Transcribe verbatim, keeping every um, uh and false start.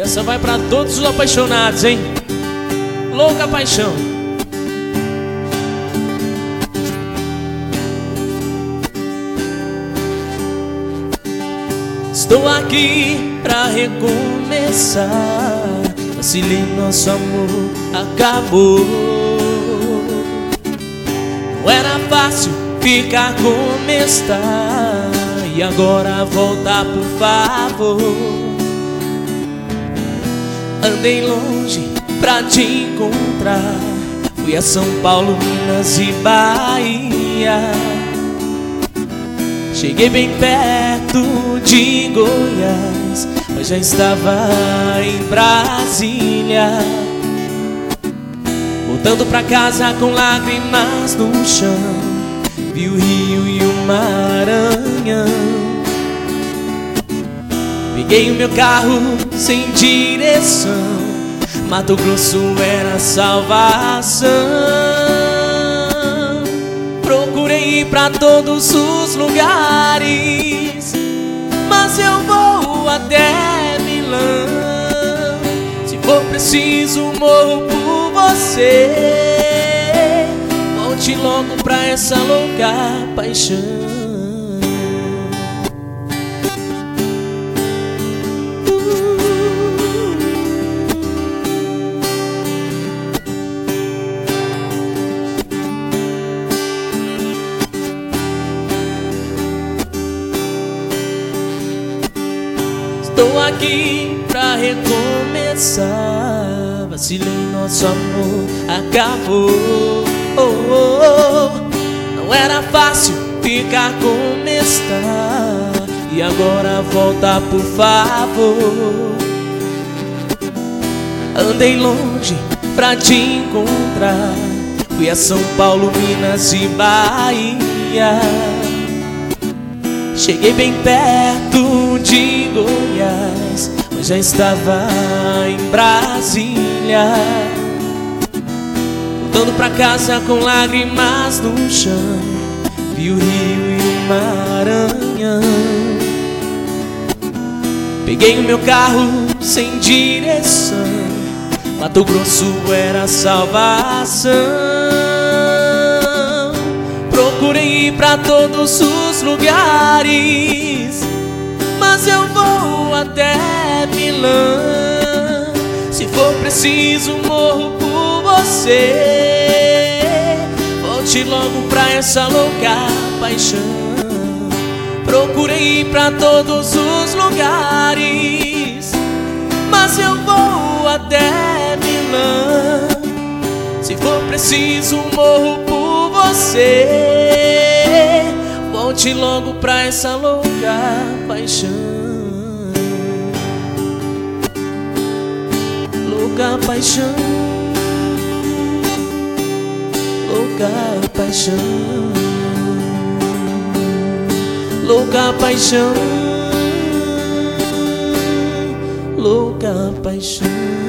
essa vai pra todos os apaixonados, hein? Louca paixão. Estou aqui pra recomeçar. Vacilei, nosso amor acabou. Não era fácil ficar como está, e agora volta, por favor. Andei longe pra te encontrar. Fui a São Paulo, Minas e Bahia. Cheguei bem perto de Goiás, mas já estava em Brasília. Voltando pra casa com lágrimas no chão, vi o rio e o Maranhão. Peguei o meu carro sem direção, Mato Grosso era a salvação. Procurei ir pra todos os lugares, mas eu vou até Milão. Se for preciso, morro por você. Volte logo pra essa louca paixão. Estou aqui pra recomeçar. Vacilei, nosso amor acabou. Oh, oh, oh. Não era fácil ficar como está, e agora volta, por favor. Andei longe pra te encontrar. Fui a São Paulo, Minas e Bahia. Cheguei bem perto de Goiás, mas já estava em Brasília. Voltando pra casa com lágrimas no chão, vi o rio e o Maranhão. Peguei o meu carro sem direção, Mato Grosso era a salvação. Procurei ir pra todos os lugares, mas eu vou até Milão. Se for preciso, morro por você. Volte logo pra essa louca paixão. Procurei ir pra todos os lugares, mas eu vou até Milão. Se for preciso, morro por você. Volte logo pra essa louca paixão. Louca paixão, louca paixão, louca paixão, louca paixão.